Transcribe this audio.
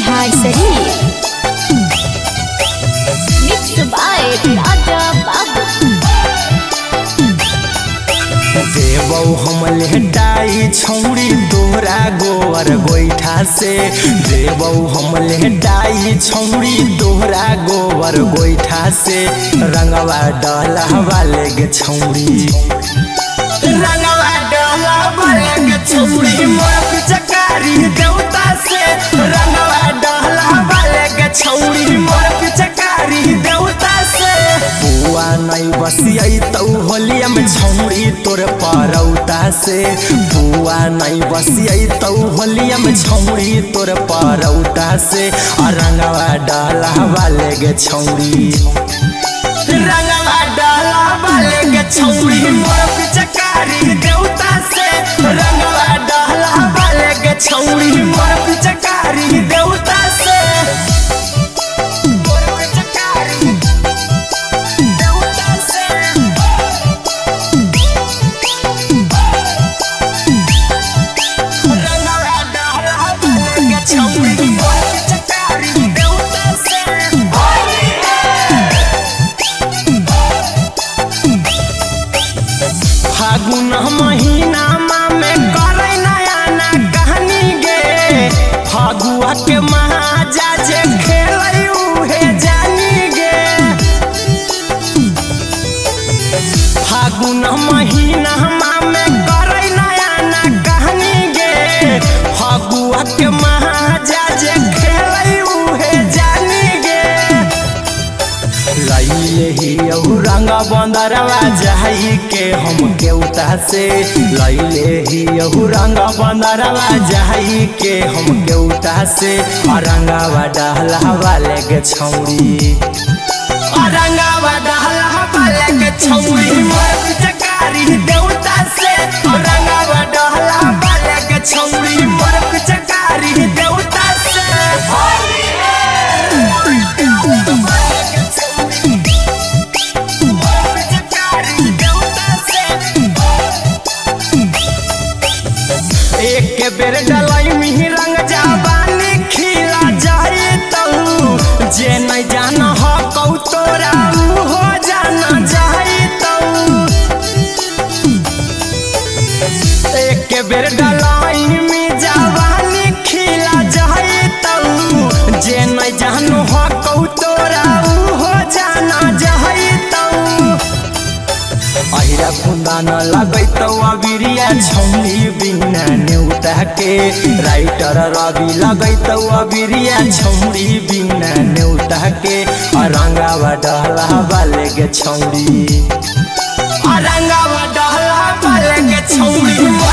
Bihar Sharif mix by Raja Babu. देवौ हम लेटाई छौड़ी तोरा गोबर गोईठा से, देवौ हम लेटाई छौड़ी तोरा गोबर गोईठा से। रंगवा डलहवा लेगे छौड़ी, रंगवा डलहवा लेगे छौड़ी मोर पिचकारी देवता से। रंगवा डलहवा लेगे छौड़ी मोर पिचकारी देवता से। बुआ नहीं बसियई तौ होलिया में छौड़ी तोर परौता से, बुआ नहीं बसियई तौ होलिया में छौड़ी तोर परौता से। रंगवा डलहवा लेगे छौड़ी, रंगवा डलहवा लेगे छौड़ी मोर पिचकारी देवता से। रंगवा डलहवा लेगे छौड़ी मोर पिचकारी देवता से। फागुन महीना में करे नया ना कहानी गे, फागुआ के महाजा जे खेलै उहे जानी गे। फागुन महीना में करे नया ना कहानी गे, फागुआ के महाजा जे खेलै उहे जानी गे। लैले ही रंग बंदरवा जाई के हम केउता से, लैले ही रंग बंदरवा जाई के हम केउता से। रंगवा डहलवा लेगे छौड़ी, रंगवा डहलवा लेगे छौड़ी मोर पिचकारी देवता से। रंगवा डहलवा लेगे छौड़ी मोर पिचकारी देवता से। एक बेर डलाई मिही रंग जवानी खिला जाए तऊ, जे नहीं जाना हो कौ तोरा हो जाना जाए तऊ। एक बेर डलाई में जवानी खिला जाए तऊ, जे नहीं जानो हो कौ तोरा हो जाना जाए तऊ। अहिरा खुंदान लगैतौ अबिरिया छौनी बिना नेउता के, राइटर रवि लगैतौ अबिरिया छौनी बिना नेउता के। रंगवा डहलवा लेगे छौड़ी, रंगवा डहलवा लेगे छौड़ी।